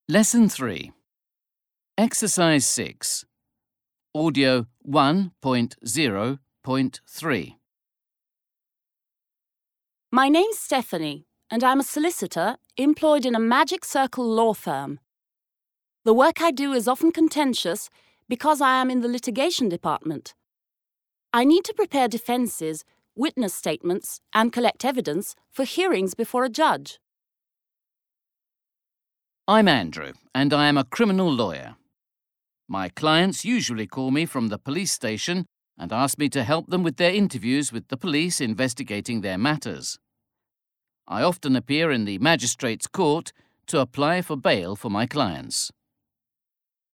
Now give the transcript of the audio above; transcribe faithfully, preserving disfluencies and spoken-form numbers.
Lesson three. Exercise six. Audio one point zero point three. My name's Stephanie, and I'm a solicitor employed in a Magic Circle law firm. The work I do is often contentious because I am in the litigation department. I need to prepare defences, witness statements, and collect evidence for hearings before a judge. I'm Andrew, and I am a criminal lawyer. My clients usually call me from the police station and ask me to help them with their interviews with the police investigating their matters. I often appear in the magistrate's court to apply for bail for my clients.